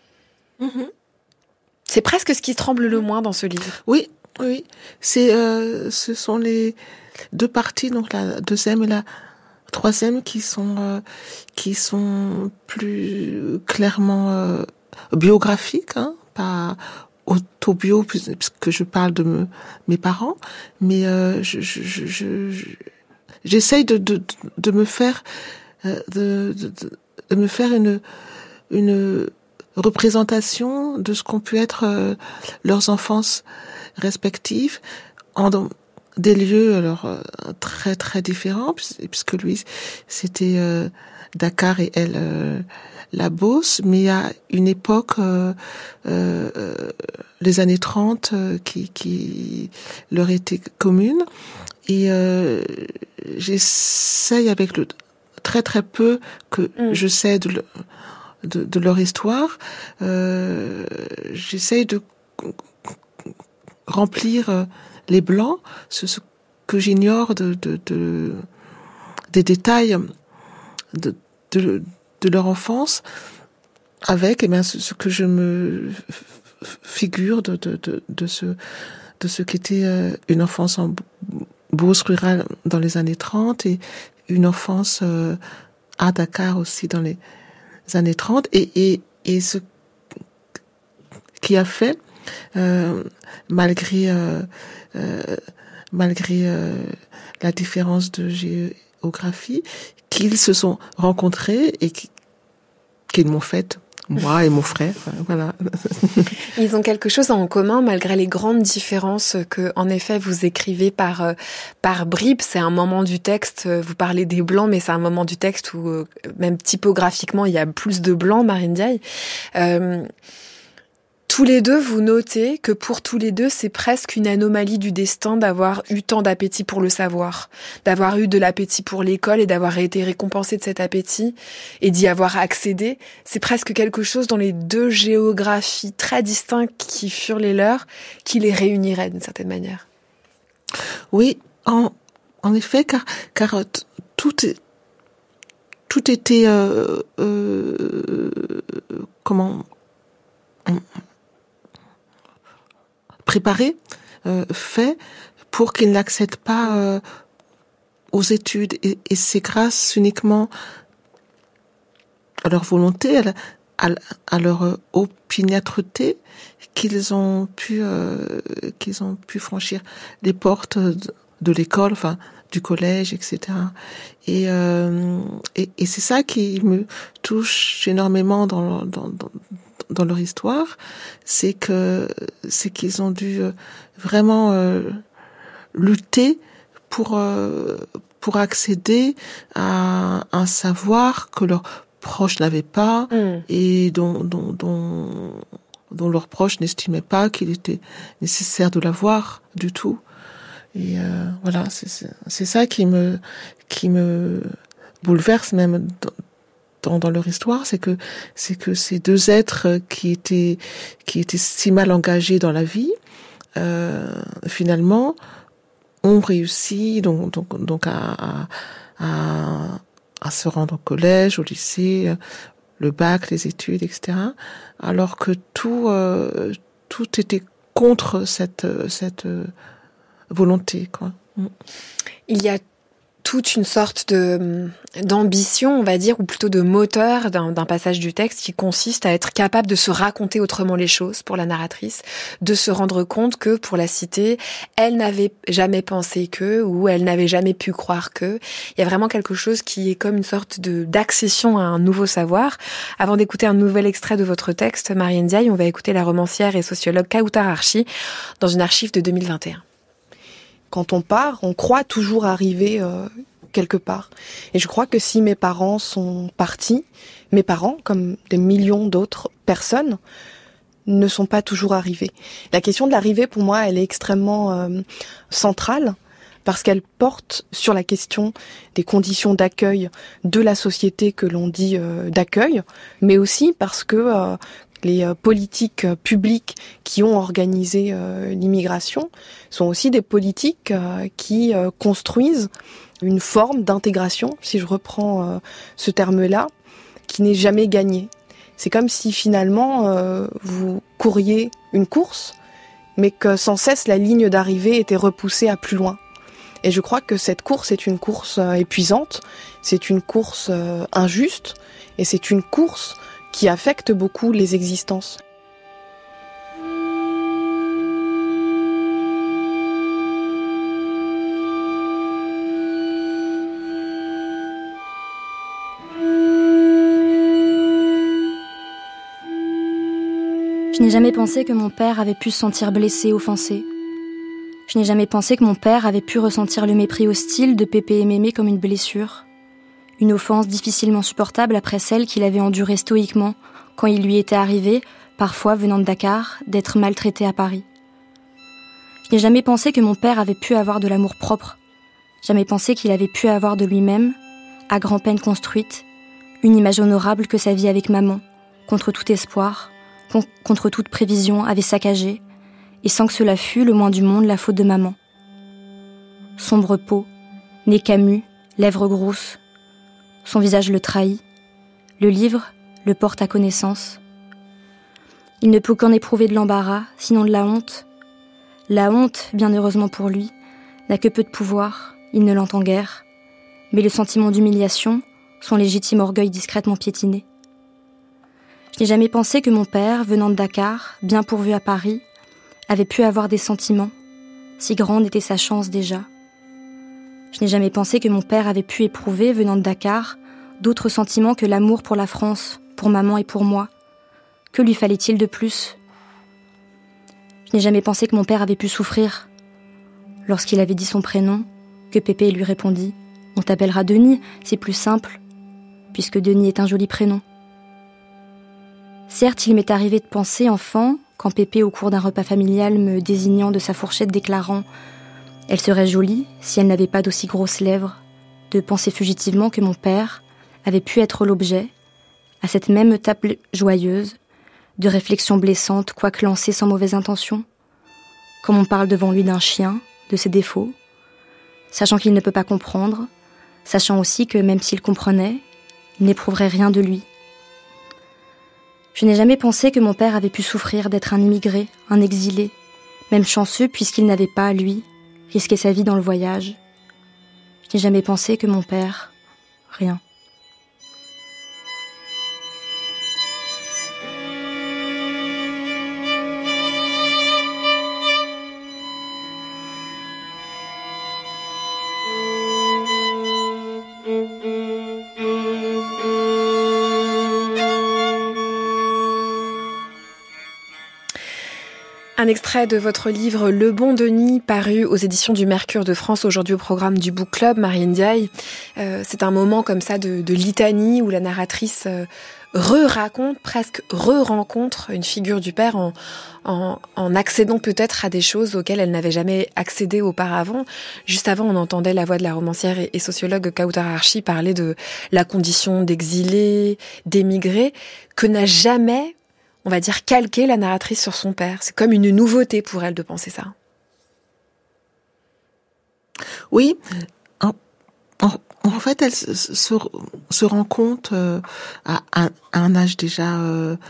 [SPEAKER 4] C'est presque ce qui tremble le moins dans ce livre.
[SPEAKER 5] Oui. Ce sont les deux parties, donc la deuxième et la troisième, qui sont plus clairement biographiques, pas autobio, puisque je parle de mes parents, mais j'essaye de me faire une représentation de ce qu'ont pu être leurs enfances respectives en des lieux alors très très différents, puisque lui c'était Dakar et elle la Beauce, mais il y a une époque les années 30 qui leur était commune, et j'essaye avec le très très peu que je sais de leur histoire, j'essaye de remplir les blancs, ce que j'ignore des détails de leur enfance, avec ce que je me figure de ce qu'était une enfance en Beauce rurale dans les années 30 et une enfance à Dakar aussi dans les années 30, et ce qui a fait malgré la différence de géographie, qu'ils se sont rencontrés et qu'ils m'ont fait, moi et mon frère, voilà.
[SPEAKER 4] Ils ont quelque chose en commun malgré les grandes différences que, en effet, vous écrivez par bribes. C'est un moment du texte, vous parlez des blancs, mais c'est un moment du texte où, même typographiquement, il y a plus de blancs, Marianne Ndiaye. Tous les deux, vous notez que pour tous les deux, c'est presque une anomalie du destin d'avoir eu tant d'appétit pour le savoir, d'avoir eu de l'appétit pour l'école et d'avoir été récompensé de cet appétit et d'y avoir accédé. C'est presque quelque chose dans les deux géographies très distinctes qui furent les leurs, qui les réunirait d'une certaine manière.
[SPEAKER 5] Oui, en effet, car tout était préparé, fait pour qu'ils n'accèdent pas aux études, et c'est grâce uniquement à leur volonté, à leur opiniâtreté, qu'ils ont pu franchir les portes de l'école, enfin du collège, etc. Et c'est ça qui me touche énormément dans leur histoire, c'est qu'ils ont dû vraiment lutter pour accéder à un savoir que leurs proches n'avaient pas et dont leurs proches n'estimaient pas qu'il était nécessaire de l'avoir du tout. Et voilà, c'est ça qui me bouleverse même dans leur histoire, c'est que ces deux êtres qui étaient si mal engagés dans la vie, finalement, ont réussi donc à se rendre au collège, au lycée, le bac, les études, etc. Alors que tout était contre cette volonté, quoi.
[SPEAKER 4] Il y a toute une sorte d'ambition, on va dire, ou plutôt de moteur d'un passage du texte qui consiste à être capable de se raconter autrement les choses pour la narratrice, de se rendre compte que, pour la citer, elle n'avait jamais pensé que, ou elle n'avait jamais pu croire que. Il y a vraiment quelque chose qui est comme une sorte d'accession à un nouveau savoir. Avant d'écouter un nouvel extrait de votre texte, Marie Ndiaye, on va écouter la romancière et sociologue Kautar Archi dans une archive de 2021.
[SPEAKER 6] Quand on part, on croit toujours arriver quelque part. Et je crois que si mes parents sont partis, mes parents, comme des millions d'autres personnes, ne sont pas toujours arrivés. La question de l'arrivée, pour moi, elle est extrêmement centrale, parce qu'elle porte sur la question des conditions d'accueil de la société que l'on dit d'accueil, mais aussi parce que les politiques publiques qui ont organisé l'immigration sont aussi des politiques qui construisent une forme d'intégration, si je reprends ce terme-là, qui n'est jamais gagnée. C'est comme si finalement vous couriez une course, mais que sans cesse la ligne d'arrivée était repoussée à plus loin. Et je crois que cette course est une course épuisante, c'est une course injuste, et c'est une course qui affecte beaucoup les existences.
[SPEAKER 1] Je n'ai jamais pensé que mon père avait pu se sentir blessé, offensé. Je n'ai jamais pensé que mon père avait pu ressentir le mépris hostile de Pépé et Mémé comme une blessure. Une offense difficilement supportable après celle qu'il avait endurée stoïquement quand il lui était arrivé, parfois venant de Dakar, d'être maltraité à Paris. Je n'ai jamais pensé que mon père avait pu avoir de l'amour propre. Jamais pensé qu'il avait pu avoir de lui-même, à grand-peine construite, une image honorable que sa vie avec maman, contre tout espoir, contre toute prévision, avait saccagé, et sans que cela fût le moins du monde la faute de maman. Sombre peau, nez camus, lèvres grosses. Son visage le trahit. Le livre le porte à connaissance. Il ne peut qu'en éprouver de l'embarras, sinon de la honte. La honte, bien heureusement pour lui, n'a que peu de pouvoir, il ne l'entend guère. Mais le sentiment d'humiliation, son légitime orgueil discrètement piétiné. Je n'ai jamais pensé que mon père, venant de Dakar, bien pourvu à Paris, avait pu avoir des sentiments. Si grande était sa chance déjà. Je n'ai jamais pensé que mon père avait pu éprouver, venant de Dakar, d'autres sentiments que l'amour pour la France, pour maman et pour moi. Que lui fallait-il de plus ? Je n'ai jamais pensé que mon père avait pu souffrir. Lorsqu'il avait dit son prénom, que Pépé lui répondit « On t'appellera Denis, c'est plus simple, puisque Denis est un joli prénom. » Certes, il m'est arrivé de penser, enfant, quand Pépé, au cours d'un repas familial, me désignant de sa fourchette déclarant « Elle serait jolie si elle n'avait pas d'aussi grosses lèvres », de penser fugitivement que mon père avait pu être l'objet, à cette même table joyeuse, de réflexions blessantes, quoique lancées sans mauvaise intention, comme on parle devant lui d'un chien, de ses défauts, sachant qu'il ne peut pas comprendre, sachant aussi que même s'il comprenait, il n'éprouverait rien de lui. Je n'ai jamais pensé que mon père avait pu souffrir d'être un immigré, un exilé, même chanceux puisqu'il n'avait pas, lui, risqué sa vie dans le voyage. Je n'ai jamais pensé que mon père... rien.
[SPEAKER 4] Un extrait de votre livre Le Bon Denis, paru aux éditions du Mercure de France, aujourd'hui au programme du Book Club, Marie Ndiaye. C'est un moment comme ça de litanie où la narratrice re-raconte, presque re-rencontre une figure du père en accédant peut-être à des choses auxquelles elle n'avait jamais accédé auparavant. Juste avant, on entendait la voix de la romancière et sociologue Kawthar Archi parler de la condition d'exilé, d'émigré, que n'a jamais, on va dire, calqué la narratrice sur son père. C'est comme une nouveauté pour elle de penser ça.
[SPEAKER 5] Oui, en fait, elle se rend compte à un âge déjà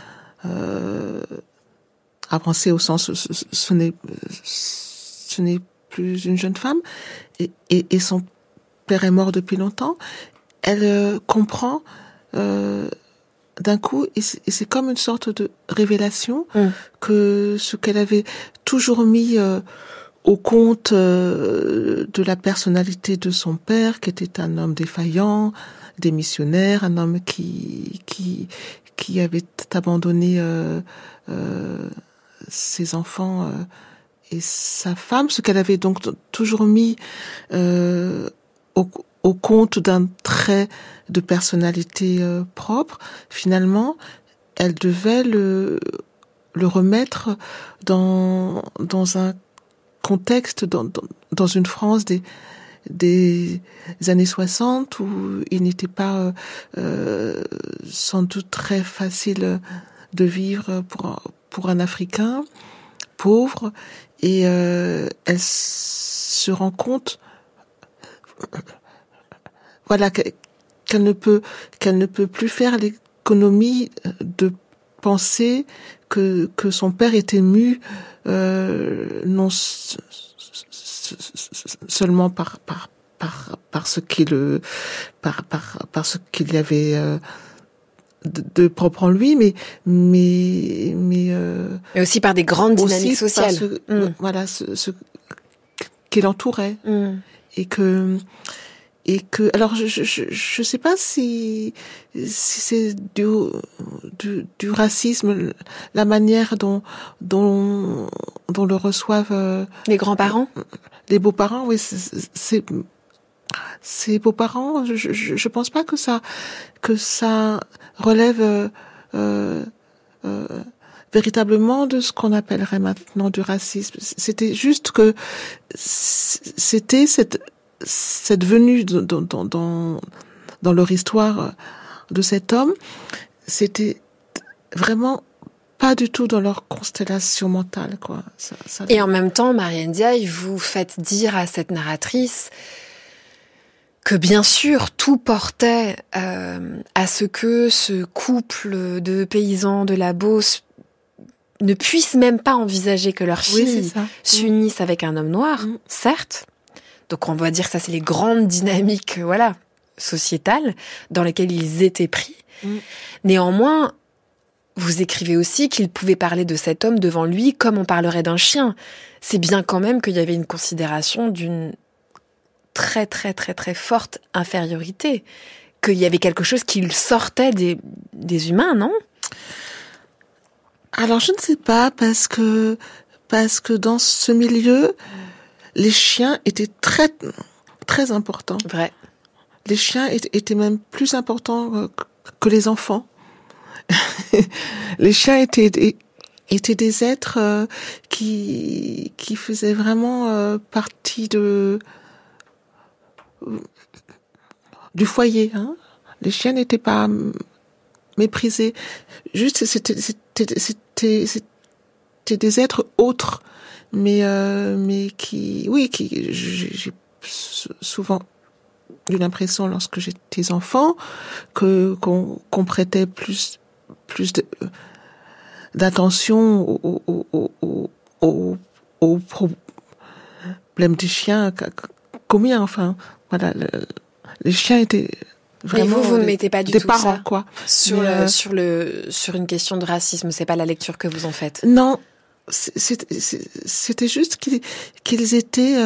[SPEAKER 5] avancé, au sens ce n'est plus une jeune femme, et son père est mort depuis longtemps. Elle comprend d'un coup, et c'est comme une sorte de révélation, que ce qu'elle avait toujours mis au compte de la personnalité de son père, qui était un homme défaillant, démissionnaire, un homme qui avait abandonné ses enfants et sa femme, ce qu'elle avait donc toujours mis au compte d'un trait de personnalité propre. Finalement, elle devait le remettre dans un contexte, dans une France des années 60, où il n'était pas sans doute très facile de vivre pour un Africain pauvre, et elle se rend compte, voilà, qu'elle ne peut plus faire l'économie de penser que son père était mu non seulement par ce qu'il y avait de propre en lui, mais
[SPEAKER 4] aussi par des grandes dynamiques sociales.
[SPEAKER 5] Voilà, ce qui l'entourait. Et que alors je sais pas si c'est du racisme, la manière dont le reçoivent
[SPEAKER 4] les grands-parents,
[SPEAKER 5] les beaux-parents. Oui, ces beaux-parents, je pense pas que ça relève véritablement de ce qu'on appellerait maintenant du racisme. C'était juste que c'était cette venue dans leur histoire de cet homme, c'était vraiment pas du tout dans leur constellation mentale, quoi.
[SPEAKER 4] Et en même temps, Marie Ndiaye, vous faites dire à cette narratrice que bien sûr tout portait à ce que ce couple de paysans de la Beauce ne puisse même pas envisager que leur fille s'unisse avec un homme noir, certes. Donc on va dire que ça, c'est les grandes dynamiques, sociétales dans lesquelles ils étaient pris. Néanmoins, vous écrivez aussi qu'il pouvait parler de cet homme devant lui comme on parlerait d'un chien. C'est bien quand même qu'il y avait une considération d'une très très très très forte infériorité, qu'il y avait quelque chose qui sortait des humains, non ?
[SPEAKER 5] Alors je ne sais pas, parce que dans ce milieu, les chiens étaient très, très importants.
[SPEAKER 4] Vrai.
[SPEAKER 5] Les chiens étaient même plus importants que les enfants. Les chiens étaient des êtres qui faisaient vraiment partie du foyer. Hein. Les chiens n'étaient pas méprisés. Juste, c'était des êtres autres. Mais j'ai souvent eu l'impression, lorsque j'étais enfant, qu'on prêtait plus d'attention aux problèmes des chiens qu'aux miens. Enfin, voilà, les chiens étaient vraiment
[SPEAKER 4] vous ne mettez pas du
[SPEAKER 5] des
[SPEAKER 4] tout
[SPEAKER 5] parents,
[SPEAKER 4] ça
[SPEAKER 5] quoi.
[SPEAKER 4] Sur une question de racisme, c'est pas la lecture que vous en faites.
[SPEAKER 5] Non. C'était juste qu'ils étaient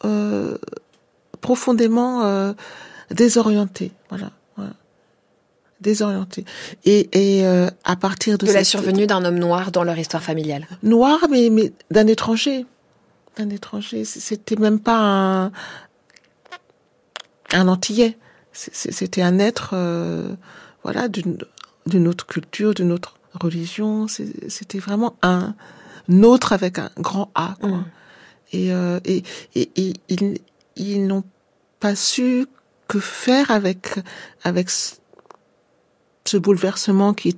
[SPEAKER 5] profondément désorientés, voilà. désorientés. Et à partir de
[SPEAKER 4] la survenue d'un homme noir dans leur histoire familiale.
[SPEAKER 5] Noir, mais d'un étranger. C'était même pas un Antillais. C'était un être, d'une autre culture, d'une autre religion. C'était vraiment un autre avec un grand A, quoi. Et ils n'ont pas su que faire avec ce bouleversement qui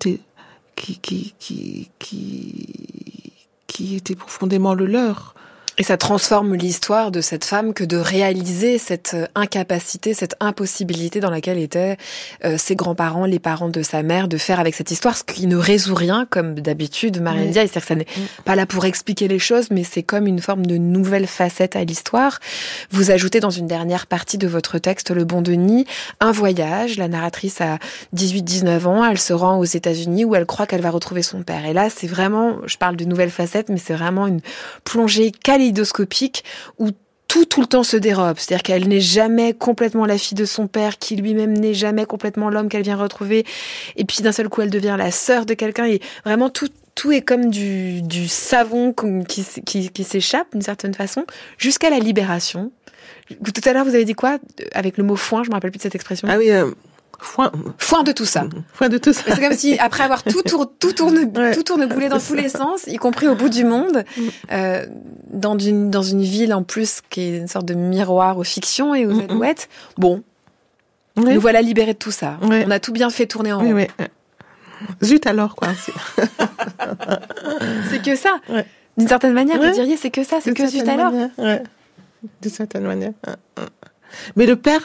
[SPEAKER 5] était profondément le leur.
[SPEAKER 4] Et ça transforme l'histoire de cette femme que de réaliser cette incapacité, cette impossibilité dans laquelle étaient ses grands-parents, les parents de sa mère, de faire avec cette histoire, ce qui ne résout rien, comme d'habitude, Marianne Ndiaye. C'est-à-dire que ça n'est pas là pour expliquer les choses, mais c'est comme une forme de nouvelle facette à l'histoire. Vous ajoutez dans une dernière partie de votre texte, Le Bon Denis, un voyage. La narratrice a 18-19 ans, elle se rend aux États-Unis où elle croit qu'elle va retrouver son père. Et là, c'est vraiment, je parle de nouvelle facette, mais c'est vraiment une plongée kaléidoscopique où tout le temps se dérobe. C'est-à-dire qu'elle n'est jamais complètement la fille de son père, qui lui-même n'est jamais complètement l'homme qu'elle vient retrouver. Et puis d'un seul coup, elle devient la sœur de quelqu'un. Et vraiment, tout est comme du savon qui s'échappe d'une certaine façon, jusqu'à la libération. Tout à l'heure, vous avez dit quoi avec le mot foin? Je me rappelle plus de cette expression.
[SPEAKER 5] Ah oui,
[SPEAKER 4] foin de tout ça.
[SPEAKER 5] Foin de tout ça.
[SPEAKER 4] C'est comme si, après avoir tout tourneboulé dans tous les sens, y compris au bout du monde, dans une ville en plus qui est une sorte de miroir aux fictions et aux alouettes. Bon, nous voilà libérés de tout ça. On a tout bien fait tourner en rond.
[SPEAKER 5] Oui. Zut alors, quoi.
[SPEAKER 4] C'est que ça. D'une certaine manière, vous diriez, c'est que ça, c'est que zut alors.
[SPEAKER 5] Ouais. D'une certaine manière. Mais le père,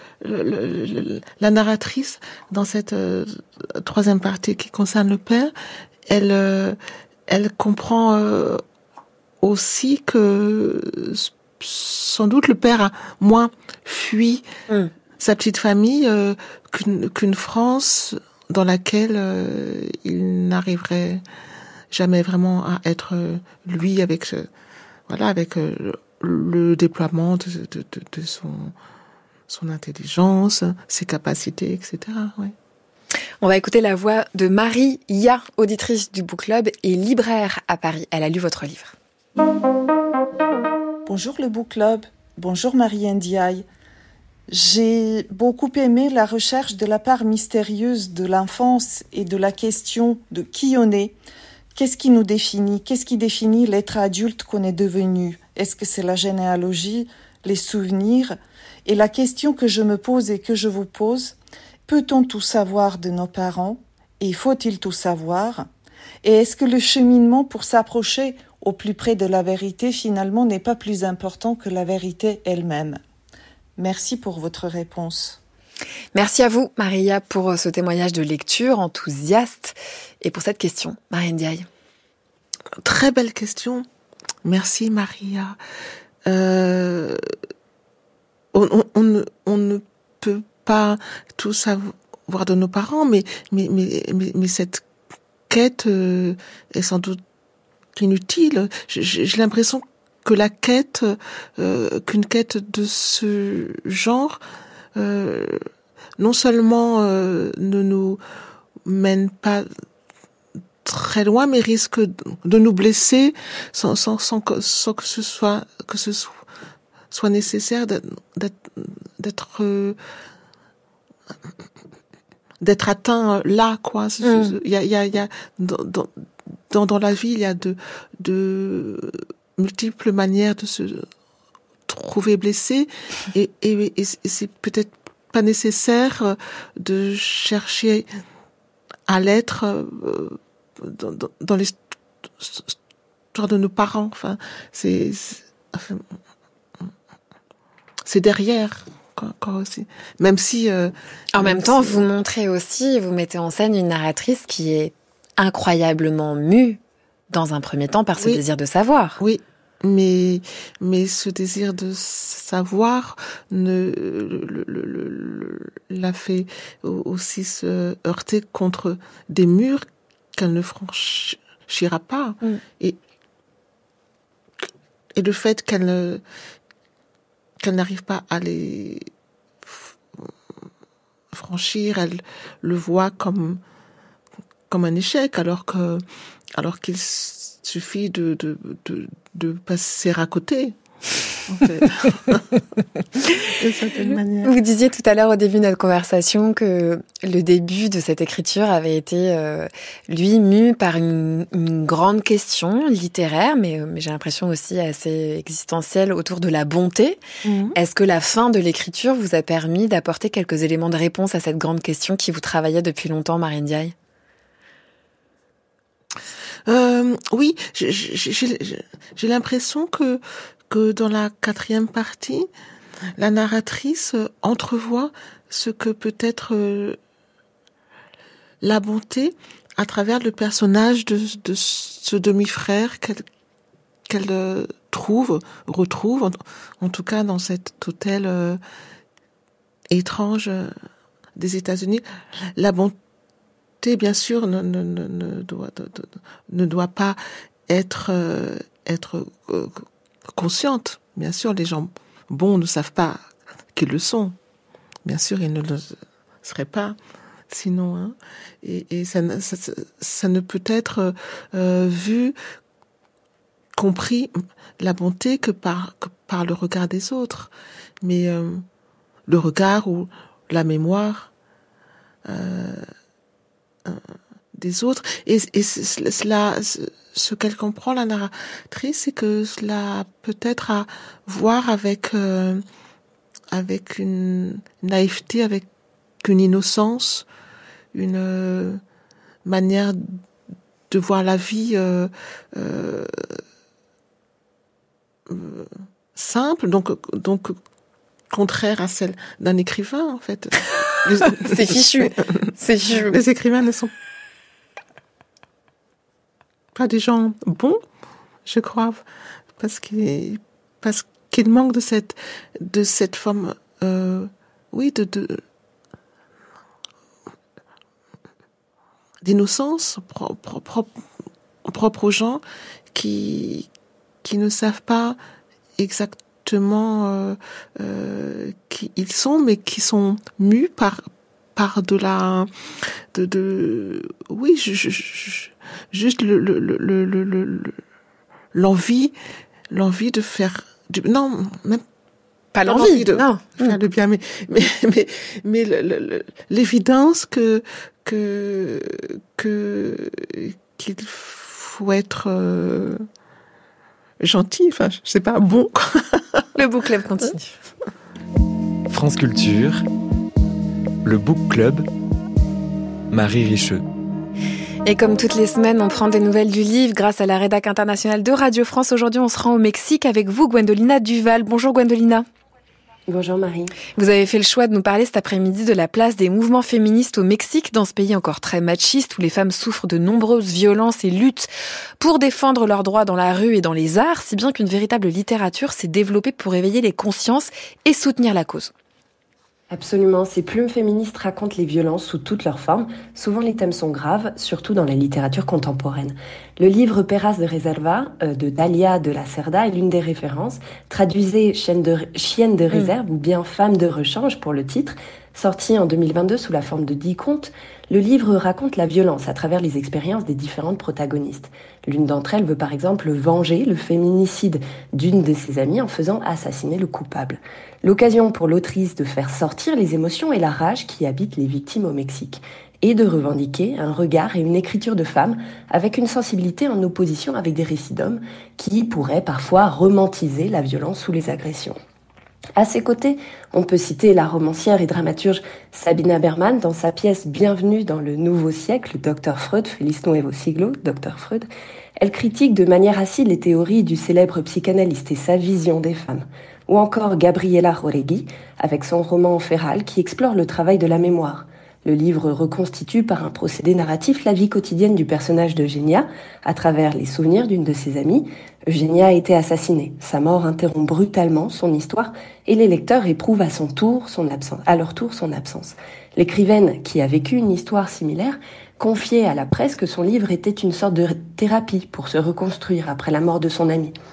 [SPEAKER 5] la narratrice, dans cette troisième partie qui concerne le père, elle comprend aussi que sans doute le père a moins fui sa petite famille qu'une France dans laquelle il n'arriverait jamais vraiment à être lui avec le déploiement de son intelligence, ses capacités, etc. Ouais.
[SPEAKER 4] On va écouter la voix de Marie Ya, auditrice du Book Club et libraire à Paris. Elle a lu votre livre.
[SPEAKER 2] Bonjour le Book Club, bonjour Marianne Ndiaye. J'ai beaucoup aimé la recherche de la part mystérieuse de l'enfance et de la question de qui on est. Qu'est-ce qui nous définit? Qu'est-ce qui définit l'être adulte qu'on est devenu? Est-ce que c'est la généalogie, les souvenirs? Et la question que je me pose et que je vous pose, peut-on tout savoir de nos parents? Et faut-il tout savoir? Et est-ce que le cheminement pour s'approcher au plus près de la vérité, finalement, n'est pas plus important que la vérité elle-même? Merci pour votre réponse.
[SPEAKER 4] Merci à vous, Maria, pour ce témoignage de lecture enthousiaste et pour cette question, Marianne Ndiaye.
[SPEAKER 5] Très belle question. Merci, Maria. On ne peut pas tout savoir de nos parents, mais cette quête est sans doute inutile. J'ai l'impression que qu'une quête de ce genre, non seulement ne nous mène pas très loin, mais risque de nous blesser sans que ce soit nécessaire d'être atteint là, quoi. Il y a dans la vie, il y a de multiples manières de se trouver blessé et c'est peut-être pas nécessaire de chercher à l'être dans l'histoire de nos parents. Enfin, c'est derrière quoi aussi. Même si
[SPEAKER 4] en même temps, vous montrez aussi, vous mettez en scène une narratrice qui est incroyablement mue dans un premier temps par ce désir de savoir.
[SPEAKER 5] Oui. Mais ce désir de savoir l'a fait aussi se heurter contre des murs qu'elle ne franchira pas. Et le fait qu'elle n'arrive pas à les franchir, elle le voit comme un échec, alors qu'il suffit de passer à côté. En fait. De certaine manière.
[SPEAKER 4] Vous disiez tout à l'heure au début de notre conversation que le début de cette écriture avait été, lui, mu par une grande question littéraire, mais j'ai l'impression aussi assez existentielle autour de la bonté. Est-ce que la fin de l'écriture vous a permis d'apporter quelques éléments de réponse à cette grande question qui vous travaillait depuis longtemps, Marie Ndiaye ?
[SPEAKER 5] Oui, j'ai l'impression que dans la 4e partie, la narratrice entrevoit ce que peut être la bonté à travers le personnage de ce demi-frère qu'elle retrouve, en tout cas dans cet hôtel étrange des États-Unis. La bonté, bien sûr, ne doit pas être consciente. Bien sûr, les gens bons ne savent pas qu'ils le sont. Bien sûr, ils ne le seraient pas. Sinon, hein. Et ça ne peut être compris la bonté que par le regard des autres. Mais le regard ou la mémoire des autres. Et cela, ce qu'elle comprend, la narratrice, c'est que cela peut être à voir avec une naïveté, avec une innocence, une manière de voir la vie simple, donc contraire à celle d'un écrivain, en fait.
[SPEAKER 4] C'est fichu. C'est fichu.
[SPEAKER 5] Les écrivains ne sont pas des gens bons, je crois, parce qu'ils manquent de cette forme, d'innocence propre aux gens qui ne savent pas exactement qui ils sont, mais qui sont mus par de la oui, juste l'envie de faire non, même
[SPEAKER 4] pas l'envie de
[SPEAKER 5] faire le bien, mais l'évidence qu'il faut être gentil, enfin, je sais pas, bon.
[SPEAKER 4] Le Book Club continue.
[SPEAKER 3] France Culture, le Book Club, Marie Richeux.
[SPEAKER 4] Et comme toutes les semaines, on prend des nouvelles du livre grâce à la rédac internationale de Radio France. Aujourd'hui, on se rend au Mexique avec vous, Gwendolina Duval. Bonjour Gwendolina.
[SPEAKER 7] Bonjour Marie.
[SPEAKER 4] Vous avez fait le choix de nous parler cet après-midi de la place des mouvements féministes au Mexique, dans ce pays encore très machiste où les femmes souffrent de nombreuses violences et luttent pour défendre leurs droits dans la rue et dans les arts, si bien qu'une véritable littérature s'est développée pour éveiller les consciences et soutenir la cause.
[SPEAKER 7] Absolument, ces plumes féministes racontent les violences sous toutes leurs formes. Souvent les thèmes sont graves, surtout dans la littérature contemporaine. Le livre Perras de Reserva de Dalia de la Cerda est l'une des références. Traduisez chienne de réserve ou bien femme de rechange pour le titre. Sorti en 2022 sous la forme de 10 contes, le livre raconte la violence à travers les expériences des différentes protagonistes. L'une d'entre elles veut par exemple venger le féminicide d'une de ses amies en faisant assassiner le coupable. L'occasion pour l'autrice de faire sortir les émotions et la rage qui habitent les victimes au Mexique et de revendiquer un regard et une écriture de femme avec une sensibilité en opposition avec des récits d'hommes qui pourraient parfois romantiser la violence sous les agressions. À ses côtés, on peut citer la romancière et dramaturge Sabina Berman dans sa pièce Bienvenue dans le nouveau siècle, Dr Freud, Feliz Nuevo Siglo, Dr Freud. Elle critique de manière acide les théories du célèbre psychanalyste et sa vision des femmes. Ou encore Gabriela Jauregui, avec son roman Feral qui explore le travail de la mémoire. Le livre reconstitue par un procédé narratif la vie quotidienne du personnage d'Eugenia à travers les souvenirs d'une de ses amies. Eugenia a été assassinée. Sa mort interrompt brutalement son histoire et les lecteurs éprouvent à leur tour son absence. L'écrivaine, qui a vécu une histoire similaire, confiait à la presse que son livre était une sorte de thérapie pour se reconstruire après la mort de son amie.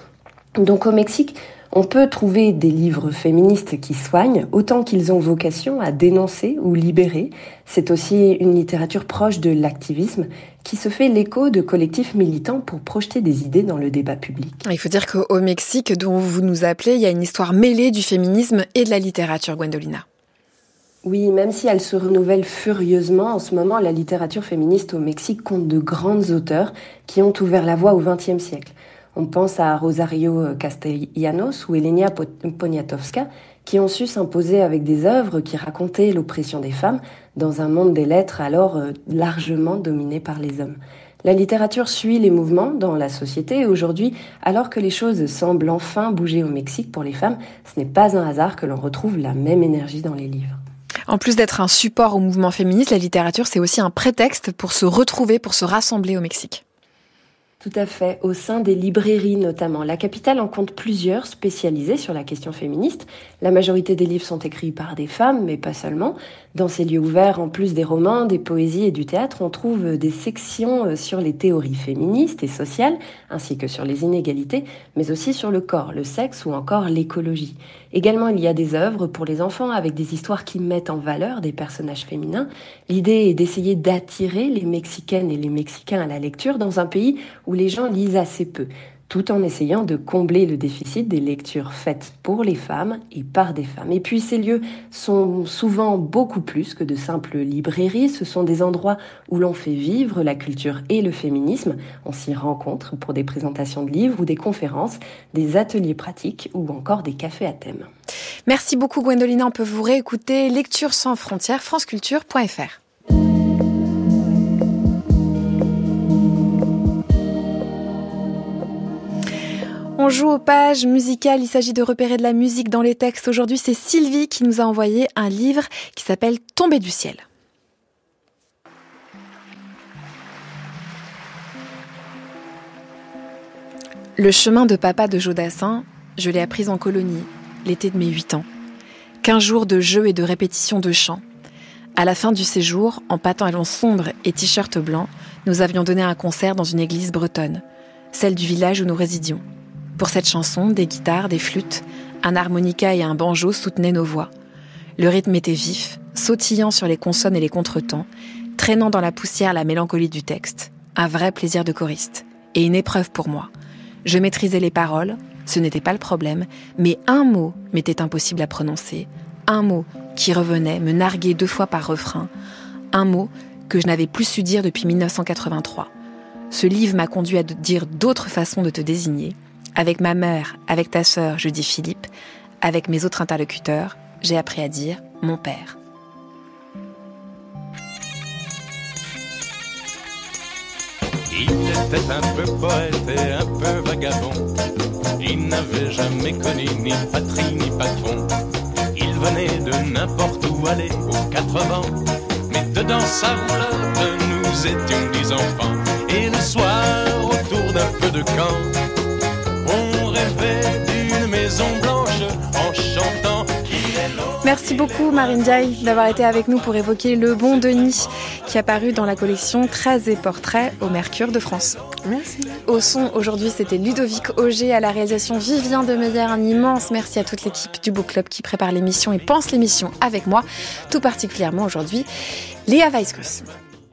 [SPEAKER 7] Donc au Mexique, on peut trouver des livres féministes qui soignent, autant qu'ils ont vocation à dénoncer ou libérer. C'est aussi une littérature proche de l'activisme qui se fait l'écho de collectifs militants pour projeter des idées dans le débat public.
[SPEAKER 4] Il faut dire qu'au Mexique, dont vous nous appelez, il y a une histoire mêlée du féminisme et de la littérature, Gwendolina.
[SPEAKER 7] Oui, même si elle se renouvelle furieusement, en ce moment, la littérature féministe au Mexique compte de grandes auteurs qui ont ouvert la voie au XXe siècle. On pense à Rosario Castellanos ou Elenia Poniatowska, qui ont su s'imposer avec des œuvres qui racontaient l'oppression des femmes dans un monde des lettres alors largement dominé par les hommes. La littérature suit les mouvements dans la société et aujourd'hui, alors que les choses semblent enfin bouger au Mexique pour les femmes, ce n'est pas un hasard que l'on retrouve la même énergie dans les livres.
[SPEAKER 4] En plus d'être un support au mouvement féministe, la littérature, c'est aussi un prétexte pour se retrouver, pour se rassembler au Mexique.
[SPEAKER 7] Tout à fait, au sein des librairies notamment. La capitale en compte plusieurs spécialisées sur la question féministe. La majorité des livres sont écrits par des femmes, mais pas seulement. Dans ces lieux ouverts, en plus des romans, des poésies et du théâtre, on trouve des sections sur les théories féministes et sociales, ainsi que sur les inégalités, mais aussi sur le corps, le sexe ou encore l'écologie. Également, il y a des œuvres pour les enfants avec des histoires qui mettent en valeur des personnages féminins. L'idée est d'essayer d'attirer les Mexicaines et les Mexicains à la lecture dans un pays où les gens lisent assez peu, tout en essayant de combler le déficit des lectures faites pour les femmes et par des femmes. Et puis ces lieux sont souvent beaucoup plus que de simples librairies, ce sont des endroits où l'on fait vivre la culture et le féminisme. On s'y rencontre pour des présentations de livres ou des conférences, des ateliers pratiques ou encore des cafés à thème.
[SPEAKER 4] Merci beaucoup Gwendolina, on peut vous réécouter Lecture sans frontières, franceculture.fr. On joue aux pages musicales, il s'agit de repérer de la musique dans les textes. Aujourd'hui, c'est Sylvie qui nous a envoyé un livre qui s'appelle « Tomber du ciel ». Le chemin de papa de Jodassin, je l'ai appris en colonie, l'été de mes 8 ans. 15 jours de jeux et de répétitions de chants. À la fin du séjour, en pantalon sombre et t-shirt blanc, nous avions donné un concert dans une église bretonne, celle du village où nous résidions. Pour cette chanson, des guitares, des flûtes, un harmonica et un banjo soutenaient nos voix. Le rythme était vif, sautillant sur les consonnes et les contretemps, traînant dans la poussière la mélancolie du texte. Un vrai plaisir de choriste. Et une épreuve pour moi. Je maîtrisais les paroles, ce n'était pas le problème, mais un mot m'était impossible à prononcer. Un mot qui revenait, me narguait 2 fois par refrain. Un mot que je n'avais plus su dire depuis 1983. Ce livre m'a conduit à dire d'autres façons de te désigner. Avec ma mère, avec ta sœur, je dis Philippe. Avec mes autres interlocuteurs, j'ai appris à dire mon père.
[SPEAKER 8] Il était un peu poète et un peu vagabond. Il n'avait jamais connu ni patrie ni patron. Il venait de n'importe où aller aux 4 vents. Mais dedans sa roulotte, nous étions 10 enfants. Et le soir, autour d'un feu de camp, on rêvait d'une maison blanche en chantant.
[SPEAKER 4] Merci beaucoup Marine Diaye d'avoir été avec nous pour évoquer Le Bon Denis qui a paru dans la collection 13 et portraits au Mercure de France.
[SPEAKER 5] Merci.
[SPEAKER 4] Au son, aujourd'hui, c'était Ludovic Auger, à la réalisation Vivien Demeyer. Un immense merci à toute l'équipe du Book Club qui prépare l'émission et pense l'émission avec moi, tout particulièrement aujourd'hui Léa Weisskos.